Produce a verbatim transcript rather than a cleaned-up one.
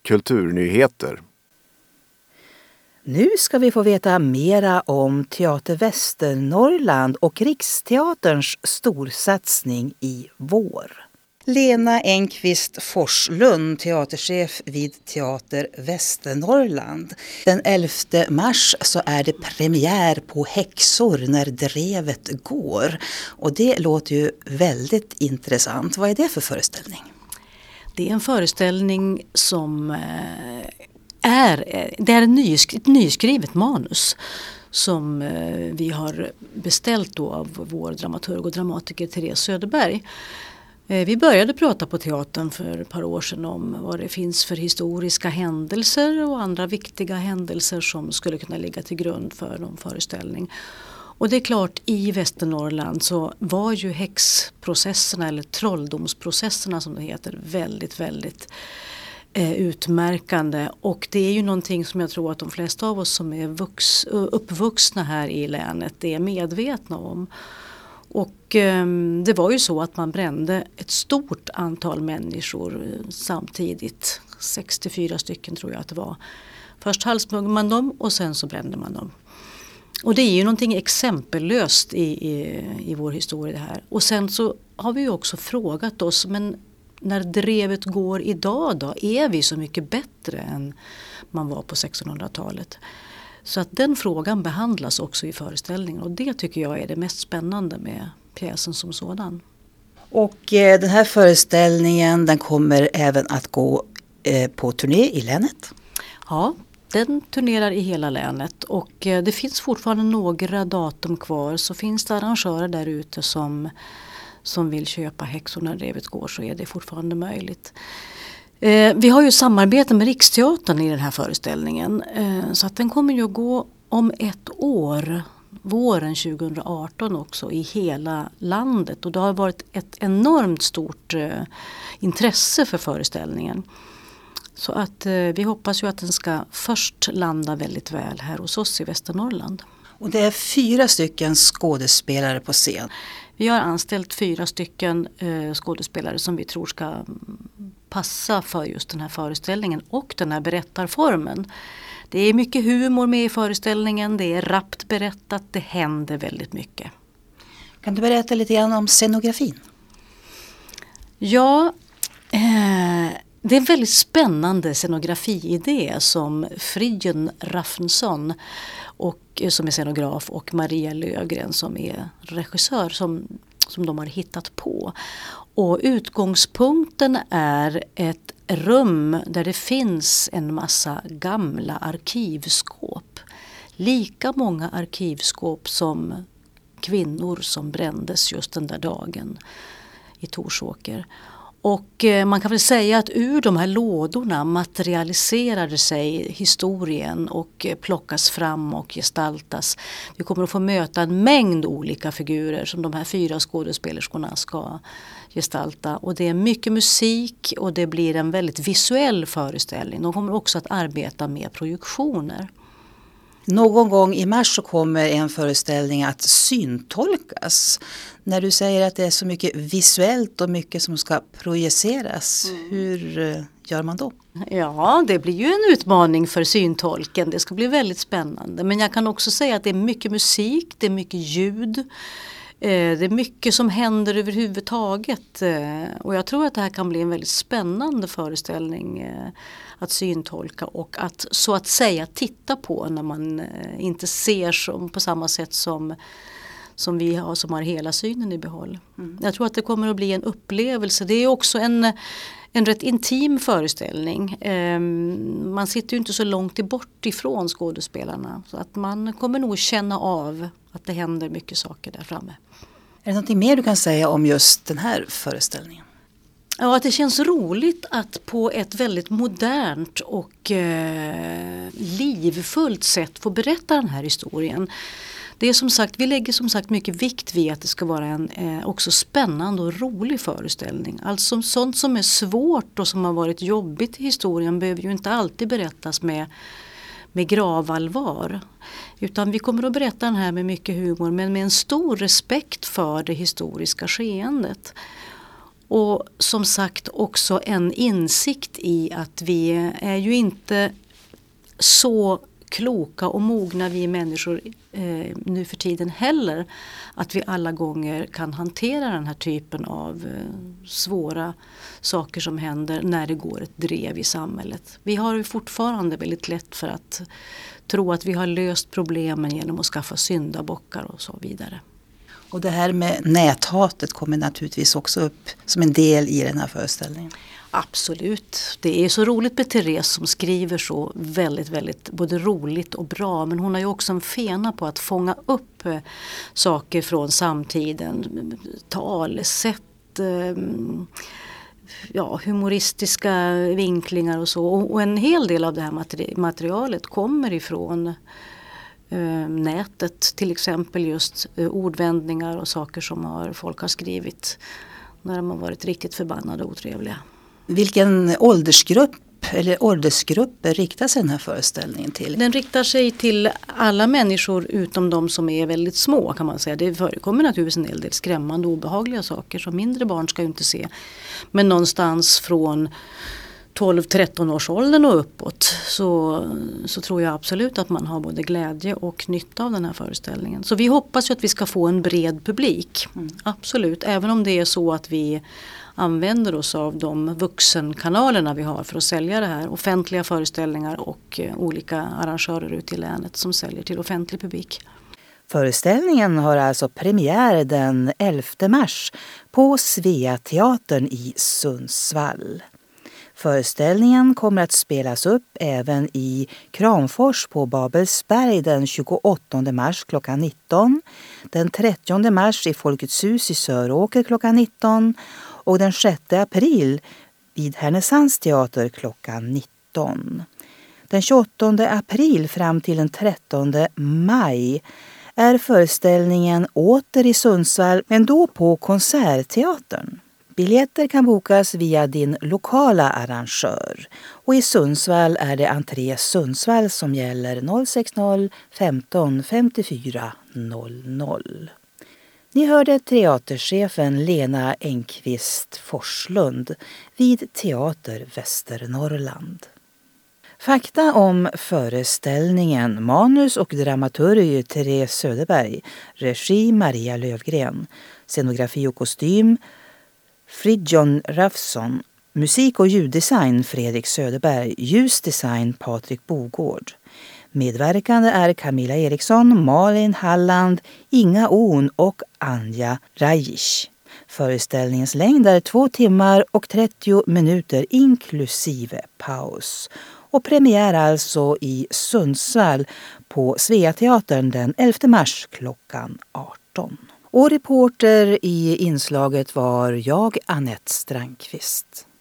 kulturnyheter. Nu ska vi få veta mera om Teater Västernorrland och Riksteaterns storsatsning i vår. Lena Enqvist Forslund, teaterchef vid Teater Västernorrland. Den elfte mars så är det premiär på Häxor när drevet går. Och det låter ju väldigt intressant. Vad är det för föreställning? Det är en föreställning som är, det är en nyskrivet, ett nyskrivet manus som vi har beställt då av vår dramaturg och dramatiker Therese Söderberg. Vi började prata på teatern för ett par år sedan om vad det finns för historiska händelser och andra viktiga händelser som skulle kunna ligga till grund för någon föreställning. Och det är klart, i Västernorrland så var ju häxprocesserna eller trolldomsprocesserna som det heter väldigt, väldigt eh, utmärkande. Och det är ju någonting som jag tror att de flesta av oss som är vux, uppvuxna här i länet är medvetna om. Och eh, det var ju så att man brände ett stort antal människor samtidigt. sextiofyra stycken tror jag att det var. Först halshögg man dem och sen så brände man dem. Och det är ju någonting exempellöst i, i, i vår historia det här. Och sen så har vi ju också frågat oss, men när drevet går idag då, är vi så mycket bättre än man var på sextonhundratalet? Så att den frågan behandlas också i föreställningen och det tycker jag är det mest spännande med pjäsen som sådan. Och eh, den här föreställningen den kommer även att gå eh, på turné i länet? Ja, den turnerar i hela länet och eh, det finns fortfarande några datum kvar, så finns det arrangörer där ute som, som vill köpa Häxor när drevet går, så är det fortfarande möjligt. Eh, vi har ju samarbete med Riksteatern i den här föreställningen eh, så att den kommer ju att gå om ett år, våren tjugoarton också, i hela landet. Och det har varit ett enormt stort eh, intresse för föreställningen. Så att eh, vi hoppas ju att den ska först landa väldigt väl här hos oss i Västernorrland. Och det är fyra stycken skådespelare på scen. Vi har anställt fyra stycken eh, skådespelare som vi tror ska passa för just den här föreställningen och den här berättarformen. Det är mycket humor med i föreställningen, det är rappt berättat, det händer väldigt mycket. Kan du berätta lite grann om scenografin? Ja, eh, det är en väldigt spännande scenografiidé som Fridjen Raffensson och, som är scenograf och Maria Löfgren som är regissör som, som de har hittat på. Och utgångspunkten är ett rum där det finns en massa gamla arkivskåp. Lika många arkivskåp som kvinnor som brändes just den där dagen i Torsåker. Och man kan väl säga att ur de här lådorna materialiserade sig historien och plockas fram och gestaltas. Vi kommer att få möta en mängd olika figurer som de här fyra skådespelerskorna ska gestalta. Och det är mycket musik och det blir en väldigt visuell föreställning. De kommer också att arbeta med projektioner. Någon gång i mars så kommer en föreställning att syntolkas. När du säger att det är så mycket visuellt och mycket som ska projiceras, mm. hur gör man då? Ja, det blir ju en utmaning för syntolken. Det ska bli väldigt spännande. Men jag kan också säga att det är mycket musik, det är mycket ljud. Det är mycket som händer överhuvudtaget. Och jag tror att det här kan bli en väldigt spännande föreställning att syntolka och att så att säga titta på när man inte ser som, på samma sätt som, som vi har som har hela synen i behåll. Mm. Jag tror att det kommer att bli en upplevelse. Det är också en, en rätt intim föreställning. Um, man sitter ju inte så långt bort ifrån skådespelarna så att man kommer nog känna av att det händer mycket saker där framme. Är det någonting mer du kan säga om just den här föreställningen? Ja, att det känns roligt att på ett väldigt modernt och eh, livfullt sätt få berätta den här historien. Det är som sagt, vi lägger som sagt mycket vikt vid att det ska vara en eh, också spännande och rolig föreställning. Alltså sånt som är svårt och som har varit jobbigt i historien behöver ju inte alltid berättas med, med gravallvar. Utan vi kommer att berätta den här med mycket humor men med en stor respekt för det historiska skeendet. Och som sagt också en insikt i att vi är ju inte så kloka och mogna vi människor eh, nu för tiden heller. Att vi alla gånger kan hantera den här typen av eh, svåra saker som händer när det går ett drev i samhället. Vi har ju fortfarande väldigt lätt för att tro att vi har löst problemen genom att skaffa syndabockar och så vidare. Och det här med näthatet kommer naturligtvis också upp som en del i den här föreställningen. Absolut. Det är så roligt med Therese som skriver så väldigt, väldigt både roligt och bra. Men hon har ju också en fena på att fånga upp eh, saker från samtiden. Talesätt, eh, ja, humoristiska vinklingar och så. Och, och en hel del av det här materi- materialet kommer ifrån eh, nätet. Till exempel just eh, ordvändningar och saker som har, folk har skrivit när de har varit riktigt förbannade och otrevliga. Vilken åldersgrupp eller åldersgrupper riktar sig den här föreställningen till? Den riktar sig till alla människor utom de som är väldigt små kan man säga. Det förekommer naturligtvis en hel del skrämmande och obehagliga saker som mindre barn ska ju inte se. Men någonstans från tolv tretton års åldern och uppåt så, så tror jag absolut att man har både glädje och nytta av den här föreställningen. Så vi hoppas ju att vi ska få en bred publik. Mm. Absolut, även om det är så att vi använder oss av de vuxenkanalerna vi har för att sälja det här. Offentliga föreställningar och eh, olika arrangörer ute i länet som säljer till offentlig publik. Föreställningen har alltså premiär den elfte mars på Sveateatern i Sundsvall. Föreställningen kommer att spelas upp även i Kramfors på Babelsberg den tjugoåttonde mars klockan nitton, den trettionde mars i Folkets hus i Söråker klockan nitton och den sjätte april vid Härnösands teater klockan nitton. Den tjugoåttonde april fram till den trettonde maj är föreställningen åter i Sundsvall, men då på Konsertteatern. Biljetter kan bokas via din lokala arrangör och i Sundsvall är det entré Sundsvall som gäller noll sex noll femton femtiofyra noll noll. Ni hörde teaterchefen Lena Engqvist Forslund vid Teater Västernorrland. Fakta om föreställningen: manus och dramaturg Therese Söderberg, regi Maria Lövgren, scenografi och kostym Fridjon Rafsson, musik- och ljuddesign Fredrik Söderberg, ljusdesign Patrik Bogård. Medverkande är Camilla Eriksson, Malin Halland, Inga On och Anja Rajic. Föreställningens längd är två timmar och trettio minuter inklusive paus. Och premiär alltså i Sundsvall på Sveateatern den elfte mars klockan arton. Och reporter i inslaget var jag, Anette Strandqvist.